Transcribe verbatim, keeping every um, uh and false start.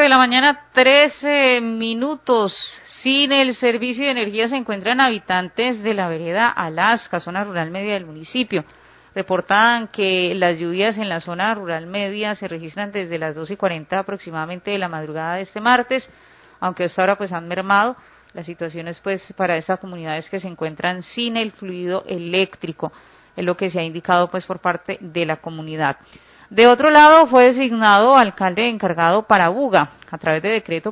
la mañana, trece minutos. Sin el servicio de energía se encuentran habitantes de la vereda Alaska, zona rural media del municipio. Reportan que las lluvias en la zona rural media se registran desde las doce y cuarenta aproximadamente de la madrugada de este martes, aunque hasta ahora pues han mermado. La situación es pues para estas comunidades que se encuentran sin el fluido eléctrico, es lo que se ha indicado pues por parte de la comunidad. De otro lado, fue designado alcalde encargado para Buga, a través de decreto